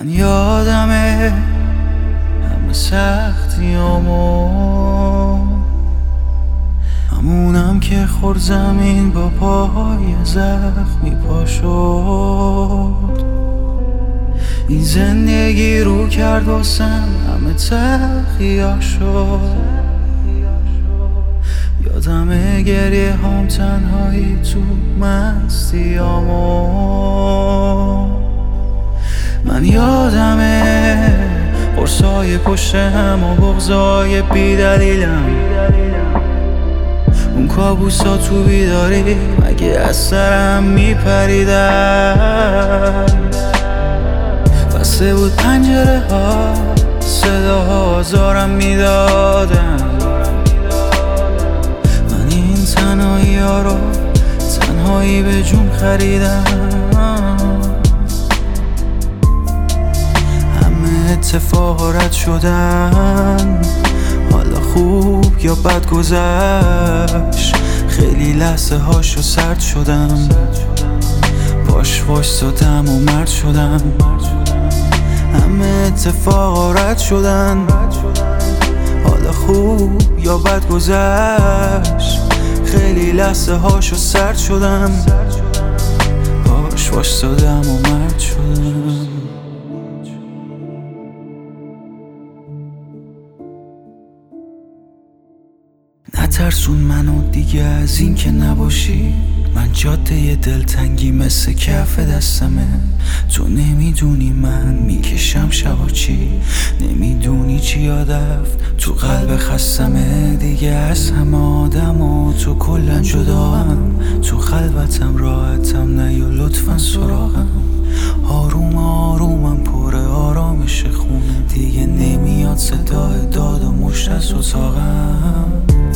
من یادمه همه سختیامو، همونم که خورد زمین با پای زخمی پا شد. این زندگی رو کرد واسم همه تخیار شد. یادمه گریه هم تنهایی تو مستیامو. من یادمه قرصای پشت هم و بغضای بی دلیلم، اون کابوسا تو بیداری مگه از سرم میپریدن. بسته بود پنجره ها، صداها آزارم میدادن. من این تنهایی ها رو تنهایی به جون خریدم. همه اتفاقا رد شدن، حالا خوب یا بد گذشت. خیلی لحظه هاشو سرد شدم، باش وایستادم و مرد شدم. همه اتفاقا رد شدن، حالا خوب یا بد گذشت. خیلی لحظه هاشو سرد شدم، باش وایستادم و مرد شدم. نترسون منو دیگه از این که نباشی. من جاده دلتنگی مثل کف دستمه. تو نمیدونی من میکشم شبا چی، نمیدونی چی یادفت تو قلب خستمه. دیگه از همه آدم و تو کلن جداهم، تو خلوتم راحتم نیا لطفا سراغم. آروم آرومم پر آرامش خونه، دیگه نمیاد صدای داد و مشت از اتاقم.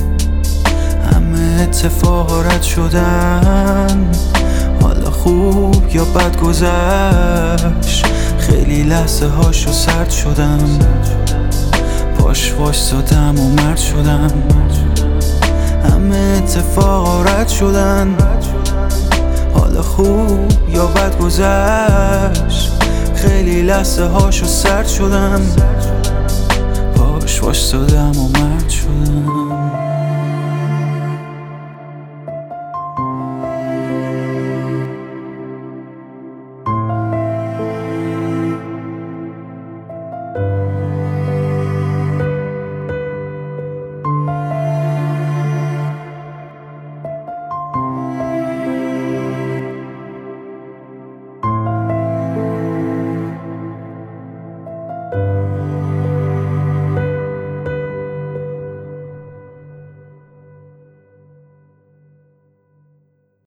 همه اتفاقا رد شدن، حالا خوب یا بد گذشت. خیلی لحظه هاشو سرد شدم، باش وایستادم و مرد شدم. همه اتفاقا رد شدن، حالا خوب یا بد گذشت. خیلی لحظه هاشو سرد شدم، باش وایستادم و مرد شدم.